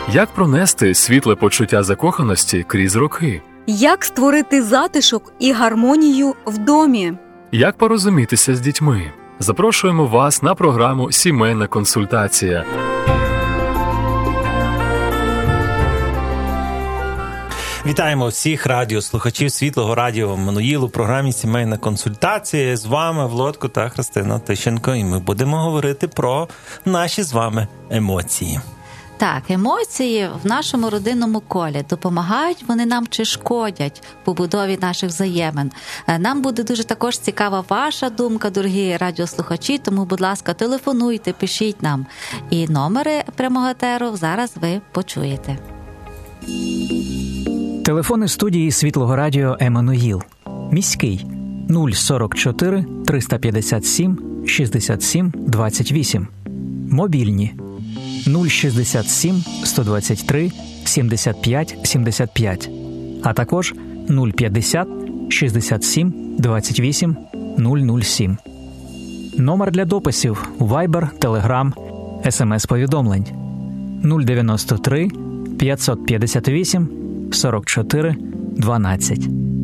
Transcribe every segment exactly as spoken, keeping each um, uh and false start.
Як пронести світле почуття закоханості крізь роки? Як створити затишок і гармонію в домі? Як порозумітися з дітьми? Запрошуємо вас на програму «Сімейна консультація». Вітаємо всіх радіослухачів Світлого радіо Еммануїл у програмі «Сімейна консультація». З вами Володко та Христина Тищенко, і ми будемо говорити про наші з вами емоції. Так, емоції в нашому родинному колі. Допомагають вони нам чи шкодять в побудові наших взаємин? Нам буде дуже також цікава ваша думка, дорогі радіослухачі, тому, будь ласка, телефонуйте, пишіть нам. І номери прямого етеру зараз ви почуєте. Телефони студії Світлого радіо Еммануїл. Міський нуль сорок чотири триста п'ятдесят сім шістдесят сім двадцять вісім. Мобільні нуль шістдесят сім сто двадцять три сімдесят п'ять сімдесят п'ять, а також нуль п'ятдесят шістдесят сім двадцять вісім нуль нуль сім. Номер для дописів Viber, Telegram, ес ем ес-повідомлень нуль дев'яносто три п'ятсот п'ятдесят вісім сорок чотири дванадцять.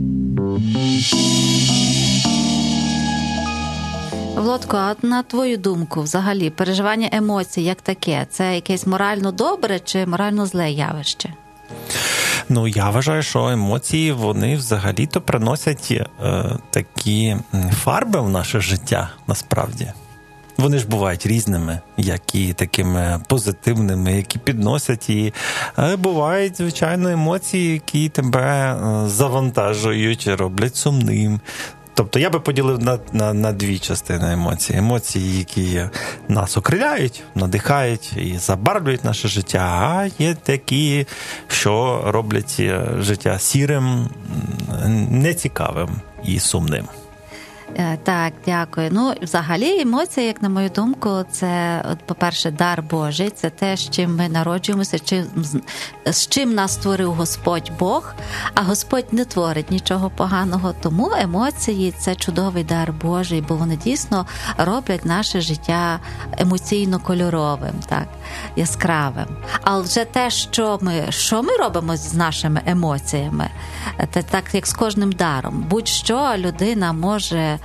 Володко, а на твою думку, взагалі, переживання емоцій як таке, це якесь морально добре чи морально зле явище? Ну, я вважаю, що емоції, вони взагалі-то приносять е, такі фарби в наше життя, насправді. Вони ж бувають різними, які такими позитивними, які підносять і бувають, звичайно, емоції, які тебе завантажують, роблять сумним. Тобто я би поділив на, на, на дві частини емоцій. Емоції, які нас окриляють, надихають і забарвлюють наше життя, а є такі, що роблять життя сірим, нецікавим і сумним. Так, дякую. Ну, взагалі, емоції, як на мою думку, це, от, по-перше, дар Божий, це те, з чим ми народжуємося, чи, з чим нас створив Господь Бог, а Господь не творить нічого поганого, тому емоції – це чудовий дар Божий, бо вони дійсно роблять наше життя емоційно кольоровим, так, яскравим. Але вже те, що ми, що ми робимо з нашими емоціями, це так, як з кожним даром. Будь-що людина може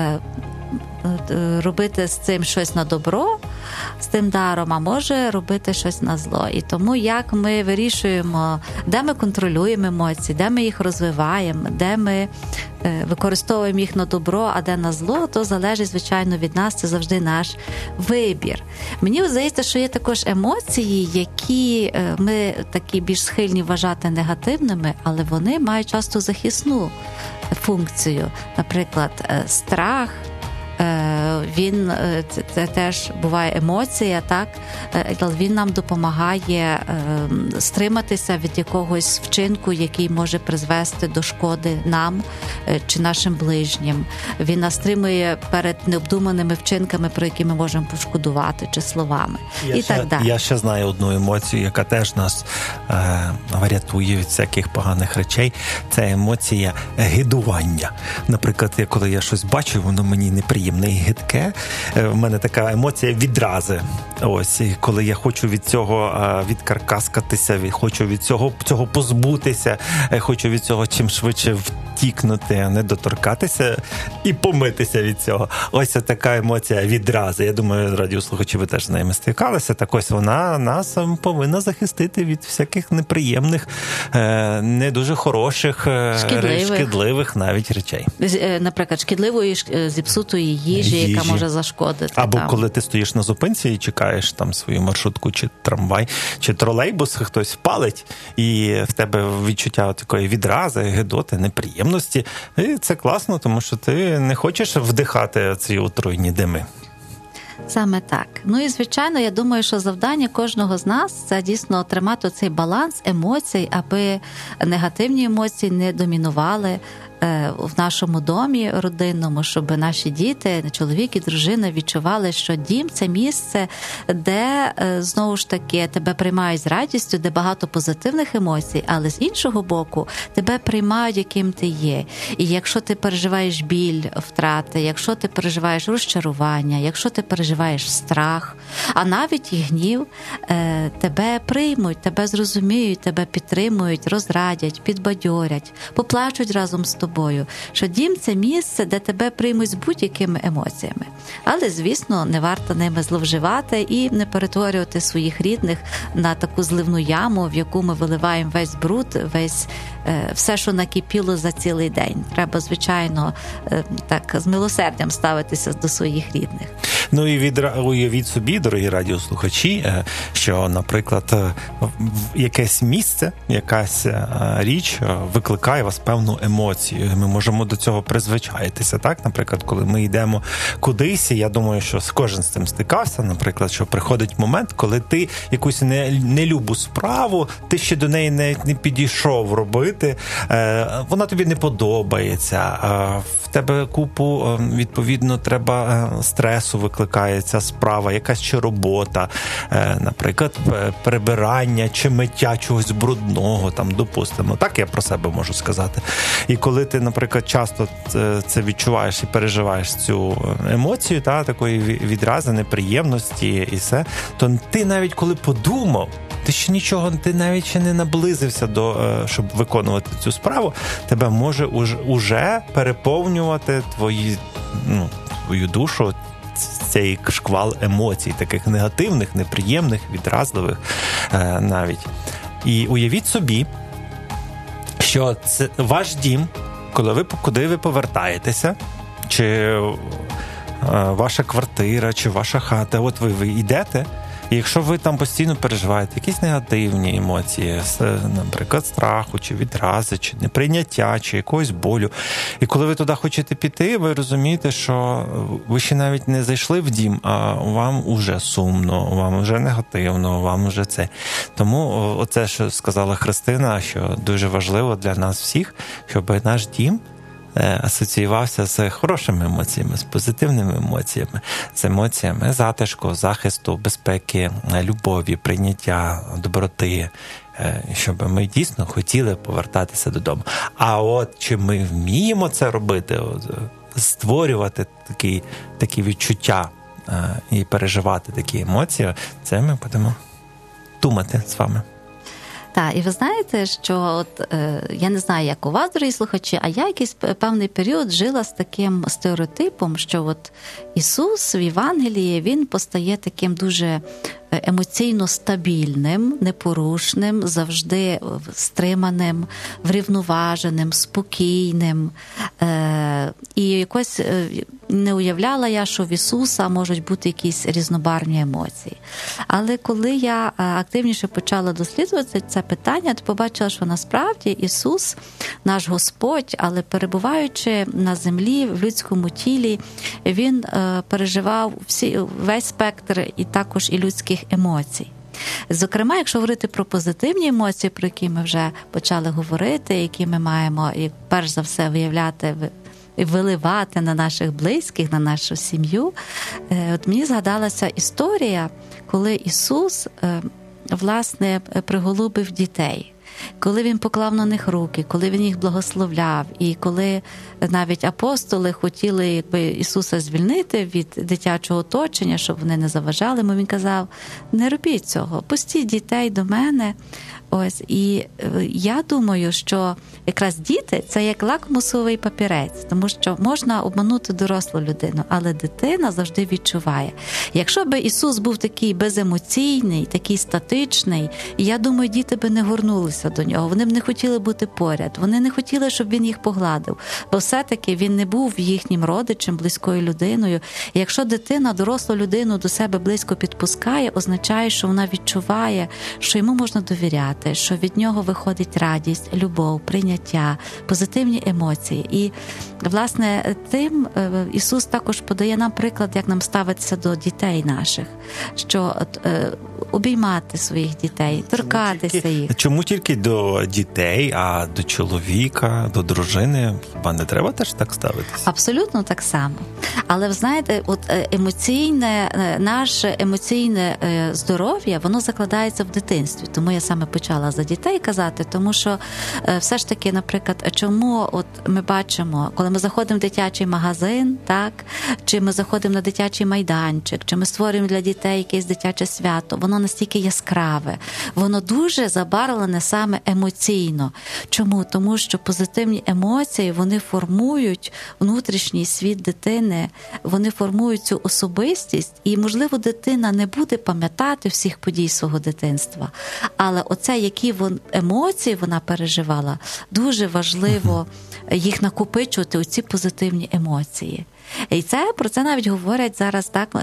робити з цим щось на добро, з тим даром, а може робити щось на зло. І тому як ми вирішуємо, де ми контролюємо емоції, де ми їх розвиваємо, де ми використовуємо їх на добро, а де на зло, то залежить, звичайно, від нас, це завжди наш вибір. Мені здається, що є також емоції, які ми такі більш схильні вважати негативними, але вони мають часто захисну функцію. Наприклад, страх, він, це теж буває емоція, так, але він нам допомагає стриматися від якогось вчинку, який може призвести до шкоди нам чи нашим ближнім. Він нас стримує перед необдуманими вчинками, про які ми можемо пошкодувати, чи словами. Я і ще, так далі. Я ще знаю одну емоцію, яка теж нас е, врятує від всяких поганих речей. Це емоція гидування. Наприклад, я, коли я щось бачу, воно мені неприємне і гидке, в мене така емоція відрази. Ось, і коли я хочу від цього відкаркаскатися, хочу від цього, цього позбутися, хочу від цього чим швидше втікнути, не доторкатися і помитися від цього. Ось така емоція відрази. Я думаю, радіослухачі, ви теж з ними стикалися. Так ось вона нас повинна захистити від всяких неприємних, не дуже хороших, шкідливих, шкідливих навіть речей. Наприклад, шкідливої, зіпсутої їжі, їжі, яка може зашкодити. Або там. Коли ти стоїш на зупинці і чекаєш там свою маршрутку, чи трамвай, чи тролейбус, хтось палить, і в тебе відчуття такої відрази, гидоти, неприємності. І це класно, тому що ти не хочеш вдихати ці отруйні дими. Саме так. Ну і, звичайно, я думаю, що завдання кожного з нас – це дійсно тримати цей баланс емоцій, аби негативні емоції не домінували в нашому домі родинному, щоб наші діти, чоловік і дружина відчували, що дім – це місце, де, знову ж таки, тебе приймають з радістю, де багато позитивних емоцій, але з іншого боку, тебе приймають, яким ти є. І якщо ти переживаєш біль, втрати, якщо ти переживаєш розчарування, якщо ти переживаєш страх, а навіть і гнів, тебе приймуть, тебе зрозуміють, тебе підтримують, розрадять, підбадьорять, поплачуть разом з тобою. Що дім – це місце, де тебе приймуть з будь-якими емоціями. Але, звісно, не варто ними зловживати і не перетворювати своїх рідних на таку зливну яму, в яку ми виливаємо весь бруд, весь все, що накипіло за цілий день. Треба, звичайно, так з милосердям ставитися до своїх рідних. Ну і від, уявіть собі, дорогі радіослухачі, що, наприклад, якесь місце, якась річ викликає вас певну емоцію. Ми можемо до цього призвичаїтися, так? Наприклад, коли ми йдемо кудись, я думаю, що кожен з цим стикався, наприклад, що приходить момент, коли ти якусь нелюбу справу, ти ще до неї не, не підійшов робити, вона тобі не подобається, в тебе купу, відповідно, треба стресу викликає ця справа, якась чи робота, наприклад, прибирання чи миття чогось брудного, там, допустимо. Так я про себе можу сказати. І коли ти, наприклад, часто це відчуваєш і переживаєш цю емоцію, та, такої відрази, неприємності і все, то ти навіть коли подумав, ти ще нічого, ти навіть ще не наблизився до, щоб виконувати цю справу, тебе може уж, уже переповнювати твої, ну, твою душу цей шквал емоцій, таких негативних, неприємних, відразливих е, навіть. І уявіть собі, що це ваш дім, коли ви, куди ви повертаєтеся, чи е, ваша квартира, чи ваша хата, от ви, ви йдете, і якщо ви там постійно переживаєте якісь негативні емоції, наприклад, страху, чи відрази, чи неприйняття, чи якогось болю, і коли ви туди хочете піти, ви розумієте, що ви ще навіть не зайшли в дім, а вам уже сумно, вам вже негативно, вам вже це. Тому оце, що сказала Христина, що дуже важливо для нас всіх, щоб наш дім асоціювався з хорошими емоціями, з позитивними емоціями, з емоціями затишку, захисту, безпеки, любові, прийняття, доброти, щоб ми дійсно хотіли повертатися додому. А от чи ми вміємо це робити, створювати такі, такі відчуття і переживати такі емоції, це ми будемо думати з вами. Так, і ви знаєте, що от е, я не знаю, як у вас, дорогі слухачі, а я якийсь певний період жила з таким стереотипом, що от Ісус в Євангелії, він постає таким дуже емоційно стабільним, непорушним, завжди стриманим, врівноваженим, спокійним. Е, і якось не уявляла я, що в Ісуса можуть бути якісь різнобарвні емоції. Але коли я активніше почала досліджувати це питання, то побачила, що насправді Ісус, наш Господь, але перебуваючи на землі, в людському тілі, Він переживав всі, весь спектр і також і людських емоцій. Зокрема, якщо говорити про позитивні емоції, про які ми вже почали говорити, які ми маємо, і перш за все, виявляти і виливати на наших близьких, на нашу сім'ю, от мені згадалася історія, коли Ісус, власне, приголубив дітей. Коли він поклав на них руки, коли він їх благословляв, і коли навіть апостоли хотіли якби Ісуса звільнити від дитячого оточення, щоб вони не заважали йому, він казав: не робіть цього, пустіть дітей до мене. Ось, і я думаю, що якраз діти – це як лакмусовий папірець, тому що можна обманути дорослу людину, але дитина завжди відчуває. Якщо би Ісус був такий беземоційний, такий статичний, я думаю, діти би не горнулися до нього, вони б не хотіли бути поряд, вони не хотіли, щоб він їх погладив, бо все-таки він не був їхнім родичем, близькою людиною. І якщо дитина дорослу людину до себе близько підпускає, означає, що вона відчуває, що йому можна довіряти, що від нього виходить радість, любов, прийняття, позитивні емоції. І, власне, тим Ісус також подає нам приклад, як нам ставитися до дітей наших, що е, обіймати своїх дітей, торкатися тільки, їх. Чому тільки до дітей, а до чоловіка, до дружини, хіба не треба теж так ставитися? Абсолютно так само. Але, ви знаєте, от емоційне, наше емоційне здоров'я, воно закладається в дитинстві. Тому я саме почала за дітей казати, тому що все ж таки, наприклад, чому от ми бачимо, коли ми заходимо в дитячий магазин, так, чи ми заходимо на дитячий майданчик, чи ми створюємо для дітей якесь дитяче свято, воно настільки яскраве, воно дуже забарвлене саме емоційно. Чому? Тому що позитивні емоції, вони формують внутрішній світ дитини, вони формують цю особистість, і, можливо, дитина не буде пам'ятати всіх подій свого дитинства, але оце, які вон, емоції вона переживала, дуже важливо їх накопичувати, оці позитивні емоції. І це, про це навіть говорять зараз так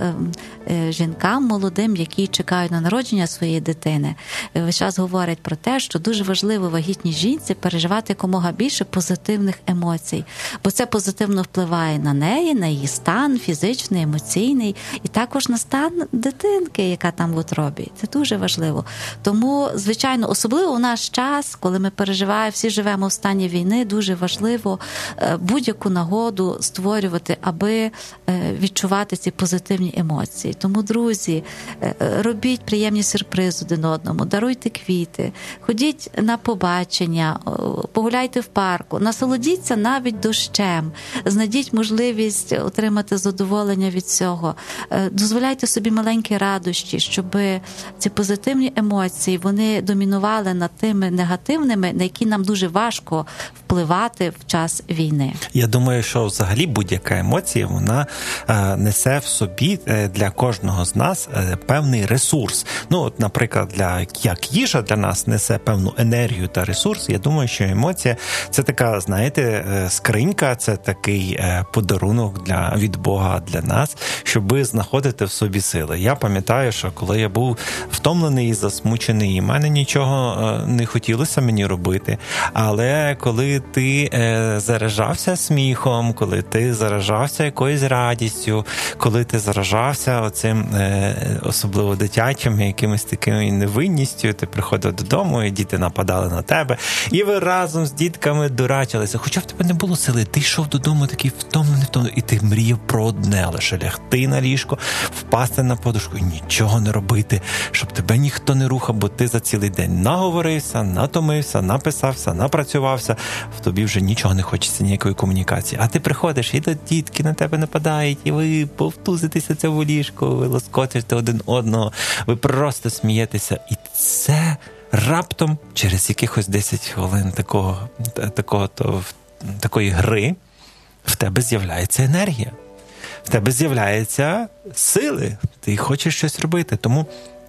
жінкам молодим, які чекають на народження своєї дитини. Весь час говорять про те, що дуже важливо вагітній жінці переживати якомога більше позитивних емоцій, бо це позитивно впливає на неї, на її стан фізичний, емоційний, і також на стан дитинки, яка там в утробі. Це дуже важливо. Тому, звичайно, особливо у наш час, коли ми переживаємо, всі живемо в стані війни, дуже важливо будь-яку нагоду створювати, аби відчувати ці позитивні емоції. Тому, друзі, робіть приємні сюрпризи один одному, даруйте квіти, ходіть на побачення, погуляйте в парку, насолодіться навіть дощем, знайдіть можливість отримати задоволення від цього, дозволяйте собі маленькі радощі, щоб ці позитивні емоції, вони домінували над тими негативними, на які нам дуже важко впливати в час війни. Я думаю, що взагалі будь-яка емоція, вона несе в собі для кожного з нас певний ресурс. Ну, от, наприклад, для, як їжа для нас несе певну енергію та ресурс, я думаю, що емоція – це така, знаєте, скринька, це такий подарунок для, від Бога для нас, щоб знаходити в собі сили. Я пам'ятаю, що коли я був втомлений і засмучений, і в мене нічого не хотілося мені робити, але коли ти заражався сміхом, коли ти заражався якоюсь радістю, коли ти заражався оцим особливо дитячим якимось такою невинністю, ти приходив додому, і діти нападали на тебе, і ви разом з дітками дурачилися. Хоча в тебе не було сили, ти йшов додому такий втомлений, втомлений, і ти мріяв про одне лише лягти на ліжко, впасти на подушку і нічого не робити, щоб тебе ніхто не рухав, бо ти за цілий день наговорився, натомився, написався, напрацювався, в тобі вже нічого не хочеться, ніякої комунікації. А ти приходиш, і до дітки на тебе нападають, і ви повтузитеся це в ліжко, ви лоскотите один одного, ви просто смієтеся. І це раптом через якихось десять хвилин такого, такого, то, такої гри в тебе з'являється енергія. В тебе з'являються сили. Ти хочеш щось робити. Тому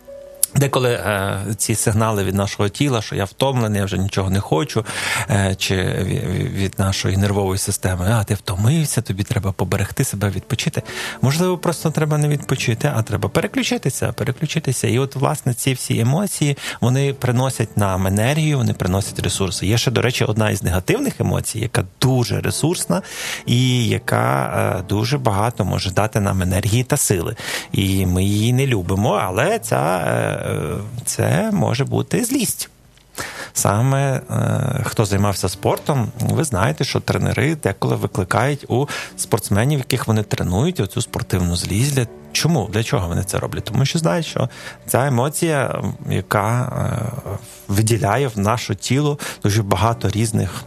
деколи е, ці сигнали від нашого тіла, що я втомлений, я вже нічого не хочу, е, чи від нашої нервової системи, а ти втомився, тобі треба поберегти себе, відпочити. Можливо, просто треба не відпочити, а треба переключитися, переключитися. І от, власне, ці всі емоції, вони приносять нам енергію, вони приносять ресурси. Є ще, до речі, одна із негативних емоцій, яка дуже ресурсна і яка е, дуже багато може дати нам енергії та сили. І ми її не любимо, але ця е, це може бути злість. Саме хто займався спортом, ви знаєте, що тренери деколи викликають у спортсменів, яких вони тренують, оцю спортивну злість. Для чому? Для чого вони це роблять? Тому що знають, що ця емоція, яка виділяє в наше тіло дуже багато різних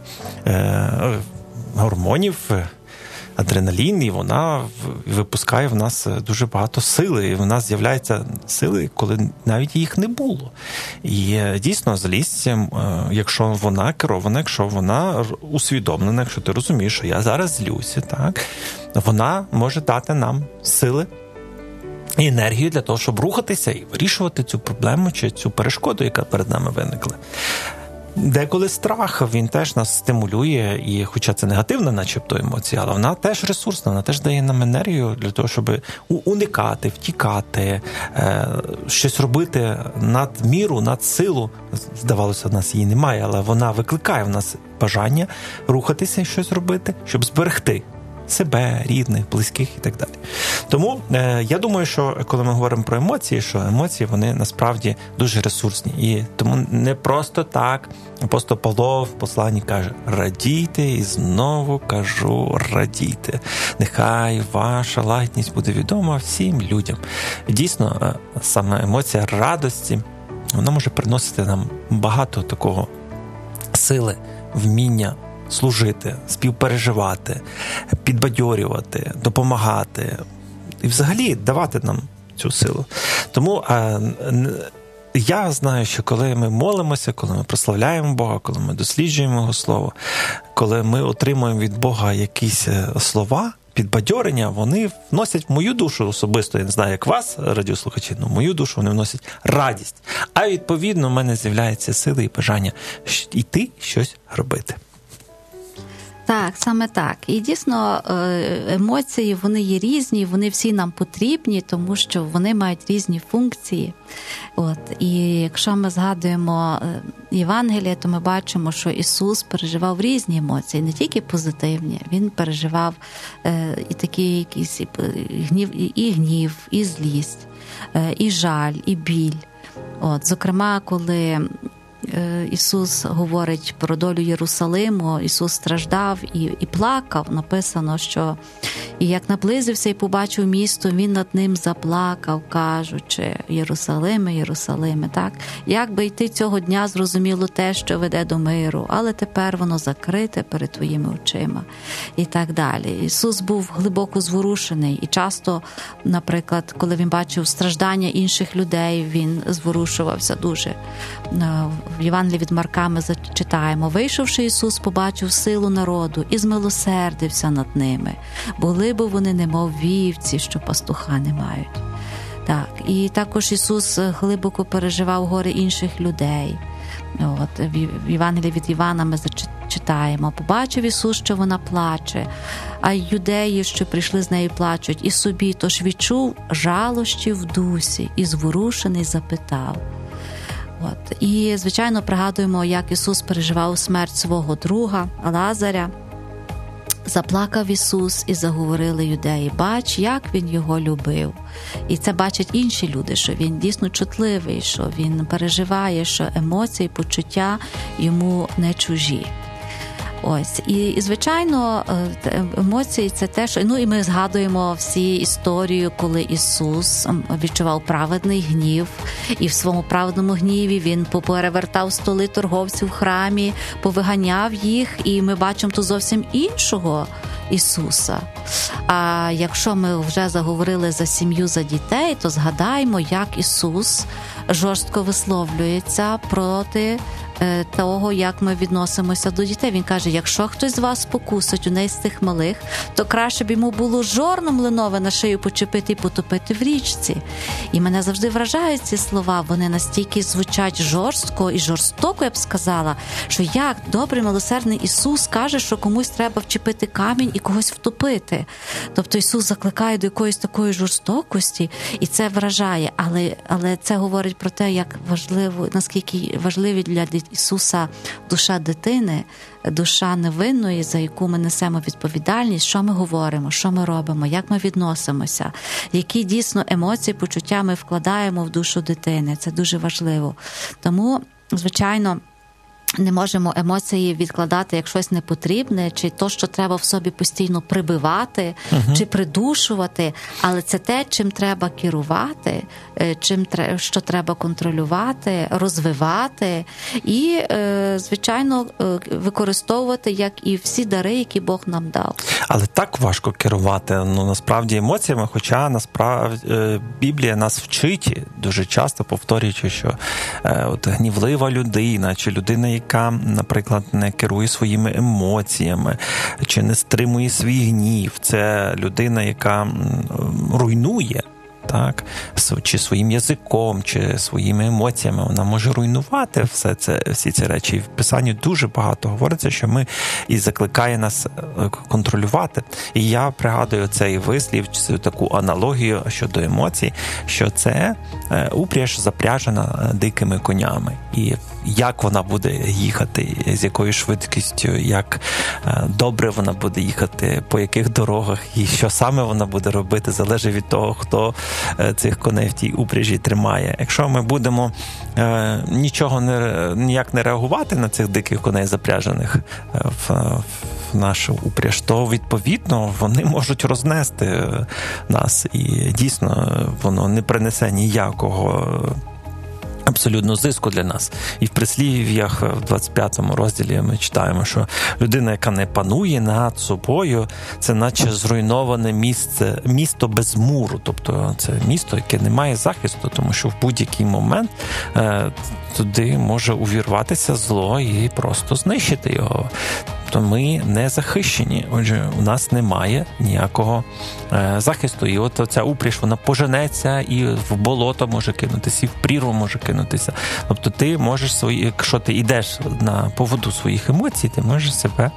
гормонів, адреналін, і вона випускає в нас дуже багато сили, і в нас з'являються сили, коли навіть їх не було. І дійсно злість, якщо вона керована, якщо вона усвідомлена, якщо ти розумієш, що я зараз злюся, так, вона може дати нам сили і енергію для того, щоб рухатися і вирішувати цю проблему чи цю перешкоду, яка перед нами виникла. Деколи страх, він теж нас стимулює, і хоча це негативна начебто емоція, але вона теж ресурсна, вона теж дає нам енергію для того, щоб уникати, втікати, щось робити над міру, над силу. Здавалося, в нас її немає, але вона викликає в нас бажання рухатися і щось робити, щоб зберегти себе, рідних, близьких і так далі. Тому е, я думаю, що коли ми говоримо про емоції, що емоції, вони насправді дуже ресурсні. І тому не просто так апостол Павло в посланні каже: радійте, і знову кажу, радійте. Нехай ваша лагідність буде відома всім людям. Дійсно, саме емоція радості, вона може приносити нам багато такого сили, вміння служити, співпереживати, підбадьорювати, допомагати і взагалі давати нам цю силу. Тому а, я знаю, що коли ми молимося, коли ми прославляємо Бога, коли ми досліджуємо Його Слово, коли ми отримуємо від Бога якісь слова, підбадьорення, вони вносять в мою душу особисто, я не знаю, як вас, радіослухачі, але в мою душу вони вносять радість. А відповідно, в мене з'являються сили і бажання йти щось робити. Так, саме так. І дійсно емоції, вони є різні, вони всі нам потрібні, тому що вони мають різні функції. От. І якщо ми згадуємо Євангеліє, то ми бачимо, що Ісус переживав різні емоції, не тільки позитивні. Він переживав і такі якісь і гнів, і гнів, і злість, і жаль, і біль. От. Зокрема, коли Ісус говорить про долю Єрусалиму, Ісус страждав і, і плакав. Написано, що і як наблизився і побачив місто, він над ним заплакав, кажучи: Єрусалиме, Єрусалиме, так? Як би йти цього дня, зрозуміло те, що веде до миру, але тепер воно закрите перед твоїми очима. І так далі. Ісус був глибоко зворушений. І часто, наприклад, коли він бачив страждання інших людей, він зворушувався дуже. В Євангелії від Марка ми зачитаємо: вийшовши, Ісус побачив силу народу і змилосердився над ними. Були б вони немов вівці, що пастуха не мають. Так, і також Ісус глибоко переживав горе інших людей. От, в Євангелії від Івана ми зачитаємо: побачив Ісус, що вона плаче, а юдеї, що прийшли з нею, плачуть, і собі, тож відчув жалощі в дусі, і зворушений запитав. От. І, звичайно, пригадуємо, як Ісус переживав смерть свого друга Лазаря. Заплакав Ісус, і заговорили юдеї: бач, як Він його любив. І це бачать інші люди, що Він дійсно чутливий, що Він переживає, що емоції, почуття йому не чужі. Ось. І, і, звичайно, емоції – це те, що... Ну, і ми згадуємо всі історію, коли Ісус відчував праведний гнів, і в своєму праведному гніві Він поперевертав столи торговців в храмі, повиганяв їх, і ми бачимо тут зовсім іншого Ісуса. А якщо ми вже заговорили за сім'ю, за дітей, то згадаємо, як Ісус жорстко висловлюється проти того, як ми відносимося до дітей. Він каже: якщо хтось з вас спокусить у неї з цих малих, то краще б йому було жорно млинове на шию почепити і потопити в річці. І мене завжди вражають ці слова. Вони настільки звучать жорстко і жорстоко, я б сказала, що як добрий, милосердний Ісус каже, що комусь треба вчепити камінь і когось втопити. Тобто Ісус закликає до якоїсь такої жорстокості, і це вражає. Але, але це говорить про те, як важливо, наскільки важливі для Ісуса душа дитини, душа невинної, за яку ми несемо відповідальність, що ми говоримо, що ми робимо, як ми відносимося, які дійсно емоції, почуття ми вкладаємо в душу дитини. Це дуже важливо. Тому, звичайно, не можемо емоції відкладати як щось непотрібне, чи то, що треба в собі постійно прибивати, uh-huh. чи придушувати, але це те, чим треба керувати, чим що треба контролювати, розвивати і, звичайно, використовувати, як і всі дари, які Бог нам дав. Але так важко керувати, ну, насправді, емоціями, хоча, насправді, Біблія нас вчить, дуже часто повторюючи, що от гнівлива людина, чи людина, яка, наприклад, не керує своїми емоціями, чи не стримує свій гнів. Це людина, яка руйнує, так, чи своїм язиком, чи своїми емоціями. Вона може руйнувати все це, всі ці речі. І в Писанні дуже багато говориться, що ми і закликає нас контролювати. І я пригадую цей вислів, цю таку аналогію щодо емоцій, що це упряж запряжена дикими конями. І як вона буде їхати, з якою швидкістю, як добре вона буде їхати, по яких дорогах, і що саме вона буде робити, залежить від того, хто цих коней в тій упряжі тримає. Якщо ми будемо е, нічого не, ніяк не реагувати на цих диких коней, запряжених в, в нашу упряж, то, відповідно, вони можуть рознести нас. І дійсно, воно не принесе ніякого абсолютно зиску для нас. І в прислів'ях в двадцять п'ятому розділі ми читаємо, що людина, яка не панує над собою, це наче зруйноване місце, місто без муру. Тобто це місто, яке не має захисту, тому що в будь-який момент е, туди може увірватися зло і просто знищити його. Тобто ми не захищені, отже, у нас немає ніякого е, захисту. І от ця упряж, вона поженеться і в болото може кинутися, і в прірву може кинутися. Тобто ти можеш свої, якщо ти йдеш на поводу своїх емоцій, ти можеш себе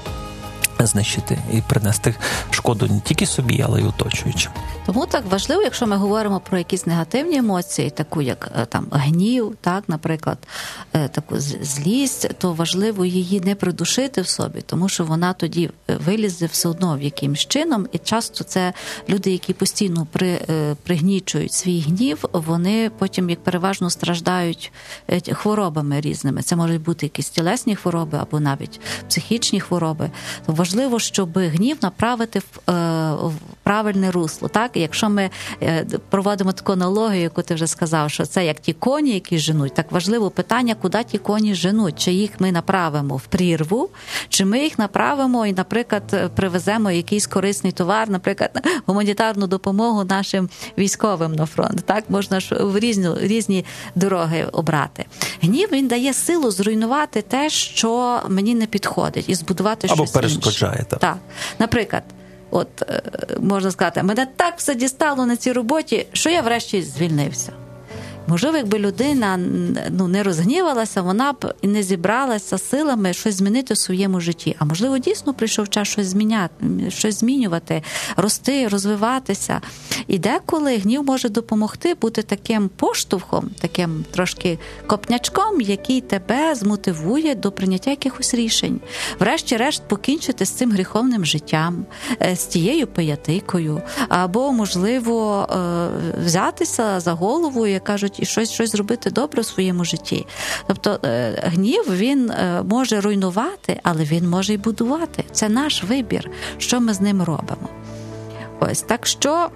знищити і принести шкоду не тільки собі, але й оточуючим. Тому так важливо, якщо ми говоримо про якісь негативні емоції, таку як там гнів, так, наприклад, таку злість, то важливо її не придушити в собі, тому що вона тоді вилізе все одно в якимсь чином, і часто це люди, які постійно при, пригнічують свій гнів, вони потім як переважно страждають хворобами різними. Це можуть бути якісь тілесні хвороби або навіть психічні хвороби. То важливо, щоб гнів направити в, в правильне русло, так? Якщо ми проводимо таку аналогію, яку ти вже сказав, що це як ті коні, які женуть, так важливо питання, куди ті коні женуть. Чи їх ми направимо в прірву, чи ми їх направимо і, наприклад, привеземо якийсь корисний товар, наприклад, гуманітарну допомогу нашим військовим на фронт. Так? Можна ж в різні, різні дороги обрати. Гнів, він дає силу зруйнувати те, що мені не підходить, і збудувати або щось інше. Або перешкоджає. Так. Так. Наприклад, от, можна сказати, мене так все дістало на цій роботі, що я врешті звільнився. Можливо, якби людина ну, не розгнівалася, вона б і не зібралася силами щось змінити в своєму житті. А можливо, дійсно прийшов час щось зміняти, щось змінювати, рости, розвиватися. І деколи гнів може допомогти бути таким поштовхом, таким трошки копнячком, який тебе змотивує до прийняття якихось рішень. Врешті-решт покінчити з цим гріховним життям, з тією пиятикою, або, можливо, взятися за голову, як кажуть, і щось, щось зробити добре у своєму житті. Тобто гнів, він може руйнувати, але він може і будувати. Це наш вибір, що ми з ним робимо. Ось, так що,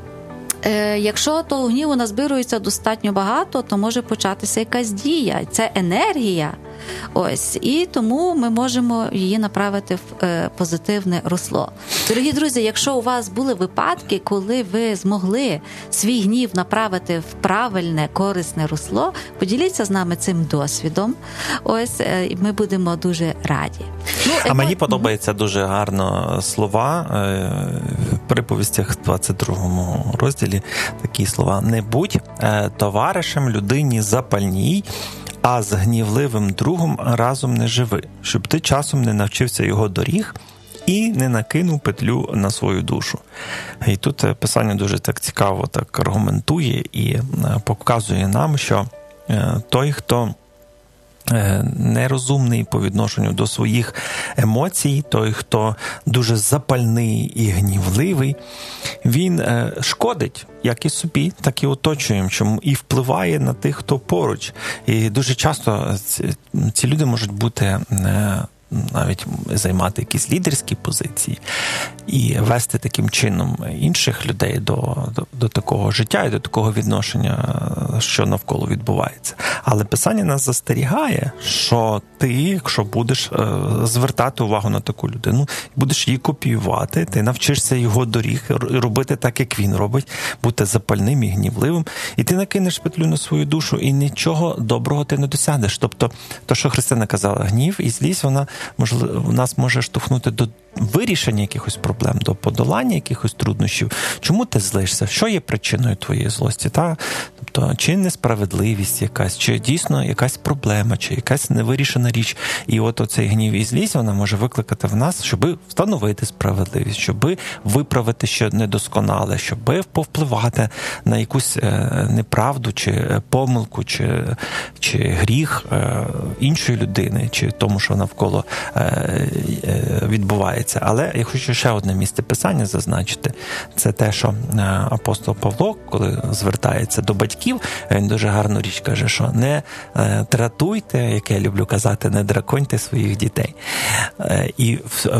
якщо того гніву назбирується достатньо багато, то може початися якась дія. Це енергія. Ось, і тому ми можемо її направити в е, позитивне русло. Дорогі друзі, якщо у вас були випадки, коли ви змогли свій гнів направити в правильне, корисне русло, поділіться з нами цим досвідом. Ось, е, ми будемо дуже раді. Ну, а е, мені ну, подобаються дуже гарно слова е, в приповістях двадцять другому розділі. Такі слова: не будь е, товаришем людині запальній, а з гнівливим другом разом не живи, щоб ти часом не навчився його доріг і не накинув петлю на свою душу. І тут Писання дуже так цікаво так аргументує і показує нам, що той, хто нерозумний по відношенню до своїх емоцій, той, хто дуже запальний і гнівливий, він шкодить як і собі, так і оточуючим, і впливає на тих, хто поруч. І дуже часто ці, ці люди можуть бути навіть займати якісь лідерські позиції і вести таким чином інших людей до, до, до такого життя і до такого відношення, що навколо відбувається. Але Писання нас застерігає, що ти, якщо будеш е, звертати увагу на таку людину, будеш її копіювати, ти навчишся його доріг робити так, як він робить, бути запальним і гнівливим, і ти накинеш петлю на свою душу, і нічого доброго ти не досягнеш. Тобто, то, що Христина казала, гнів і злість, вона можливо, нас може штовхнути до вирішення якихось проблем, до подолання якихось труднощів. Чому ти злишся? Що є причиною твоєї злості? Та? Тобто, чи несправедливість якась, чи дійсно якась проблема, чи якась невирішена річ. І от оцей гнів і злість, вона може викликати в нас, щоб встановити справедливість, щоб виправити що недосконале, щоб повпливати на якусь неправду, чи помилку, чи, чи гріх іншої людини, чи тому, що навколо відбувається. Але я хочу ще одне місце Писання зазначити. Це те, що апостол Павло, коли звертається до батьків, він дуже гарну річ каже, що не дратуйте, як я люблю казати, не драконьте своїх дітей. І в, в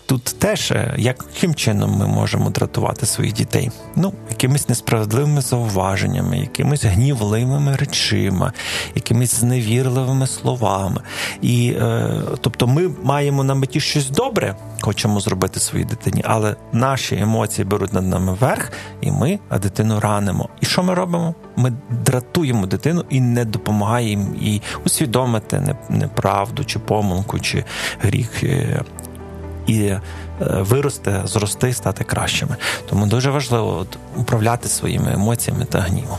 тут теж, яким чином ми можемо дратувати своїх дітей? Ну, якимись несправедливими зауваженнями, якимись гнівливими речима, якимись зневірливими словами. І, е, тобто ми маємо на меті щось добре, хочемо зробити своїй дитині, але наші емоції беруть над нами верх, і ми дитину ранимо. І що ми робимо? Ми дратуємо дитину і не допомагаємо їй усвідомити неправду, чи помилку, чи гріх, і вирости, зрости, стати кращими. Тому дуже важливо от, управляти своїми емоціями та гнівом.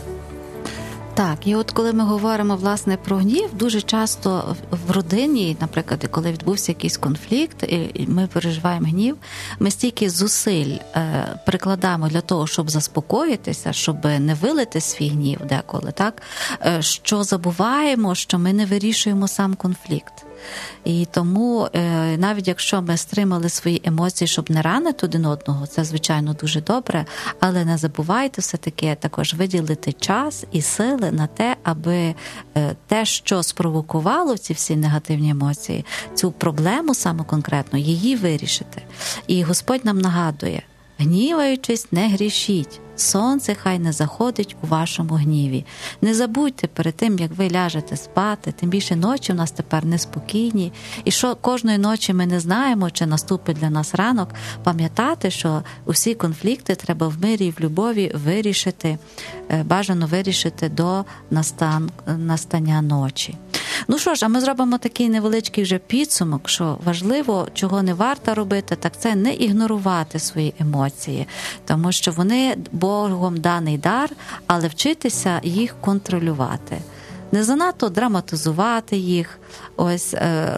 Так, і от коли ми говоримо, власне, про гнів, дуже часто в родині, наприклад, коли відбувся якийсь конфлікт, і ми переживаємо гнів, ми стільки зусиль е, прикладаємо для того, щоб заспокоїтися, щоб не вилити свій гнів деколи, так, е, що забуваємо, що ми не вирішуємо сам конфлікт. І тому, навіть якщо ми стримали свої емоції, щоб не ранити один одного, це, звичайно, дуже добре, але не забувайте все-таки також виділити час і сили на те, аби те, що спровокувало ці всі негативні емоції, цю проблему саме конкретно, її вирішити. І Господь нам нагадує: гніваючись, не грішіть. Сонце хай не заходить у вашому гніві. Не забудьте перед тим, як ви ляжете спати, тим більше ночі у нас тепер неспокійні, і що кожної ночі ми не знаємо, чи наступить для нас ранок, пам'ятати, що усі конфлікти треба в мирі і в любові вирішити, бажано вирішити до настан, настання ночі. Ну що ж, а ми зробимо такий невеличкий вже підсумок, що важливо, чого не варто робити, так це не ігнорувати свої емоції, тому що вони Богом даний дар, але вчитися їх контролювати. Не занадто драматизувати їх, ось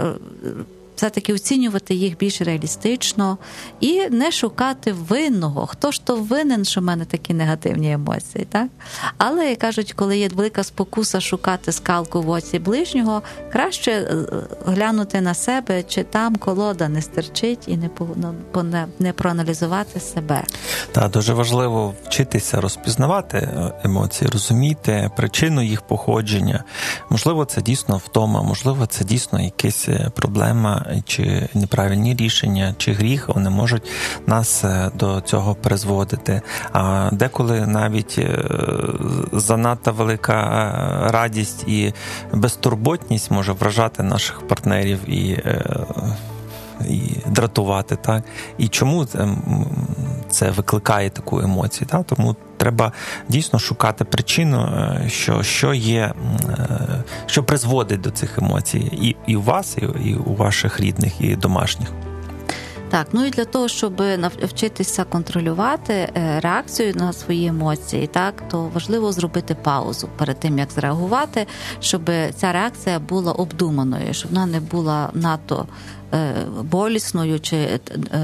все-таки оцінювати їх більш реалістично і не шукати винного. Хто ж то винен, що в мене такі негативні емоції, так? Але, як кажуть, коли є велика спокуса шукати скалку в оці ближнього, краще глянути на себе, чи там колода не стерчить, і не, не, не проаналізувати себе. Так, дуже важливо вчитися розпізнавати емоції, розуміти причину їх походження. Можливо, це дійсно втома, можливо, це дійсно якась проблема, чи неправильні рішення, чи гріх, вони можуть нас до цього призводити. А деколи навіть занадто велика радість і безтурботність може вражати наших партнерів і, і дратувати, так? І чому це викликає таку емоцію, так? Тому треба дійсно шукати причину, що, що є, що призводить до цих емоцій і, і у вас, і, і у ваших рідних, і домашніх. Так, ну і для того, щоб навчитися контролювати реакцію на свої емоції, так, то важливо зробити паузу перед тим, як зреагувати, щоб ця реакція була обдуманою, щоб вона не була надто болісною чи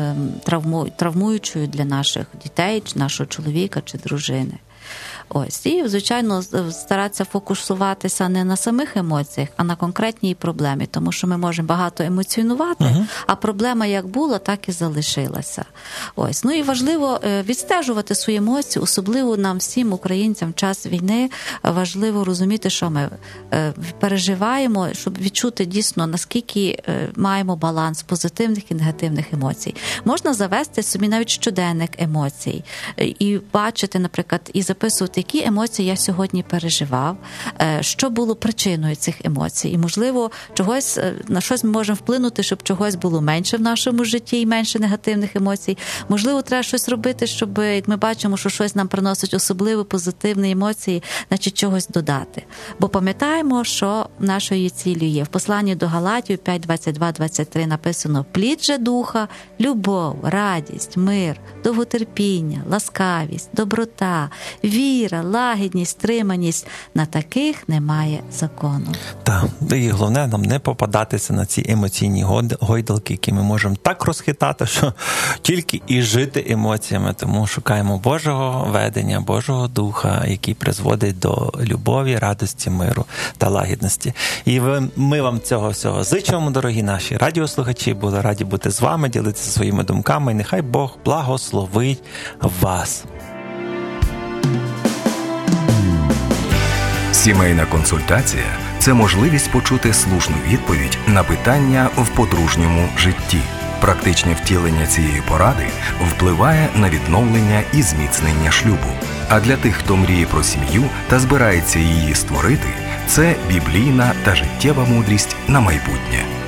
травмуючою для наших дітей, чи нашого чоловіка, чи дружини. Ось. І, звичайно, старатися фокусуватися не на самих емоціях, а на конкретній проблемі, тому що ми можемо багато емоціонувати, uh-huh. а проблема як була, так і залишилася. Ось. Ну і важливо відстежувати свої емоції, особливо нам всім, українцям, в час війни, важливо розуміти, що ми переживаємо, щоб відчути дійсно, наскільки маємо баланс позитивних і негативних емоцій. Можна завести собі навіть щоденник емоцій і бачити, наприклад, і записувати, які емоції я сьогодні переживав, що було причиною цих емоцій. І, можливо, чогось, на щось ми можемо вплинути, щоб чогось було менше в нашому житті і менше негативних емоцій. Можливо, треба щось робити, щоб, як ми бачимо, що щось нам приносить особливо позитивні емоції, значить чогось додати. Бо пам'ятаємо, що нашою ціллю є. В посланні до Галатів п'ять, двадцять два, двадцять три написано: «Плід же духа, любов, радість, мир, довготерпіння, ласкавість, доброта, віра, лагідність, стриманість. На таких немає закону». Так, і головне нам не попадатися на ці емоційні гойдалки, які ми можемо так розхитати, що тільки і жити емоціями. Тому шукаємо Божого ведення, Божого Духа, який призводить до любові, радості, миру та лагідності. І ми вам цього всього зичимо, дорогі наші радіослухачі. Були раді бути з вами, ділитися своїми думками. І нехай Бог благословить вас. Сімейна консультація – це можливість почути слушну відповідь на питання в подружньому житті. Практичне втілення цієї поради впливає на відновлення і зміцнення шлюбу. А для тих, хто мріє про сім'ю та збирається її створити, це біблійна та життєва мудрість на майбутнє.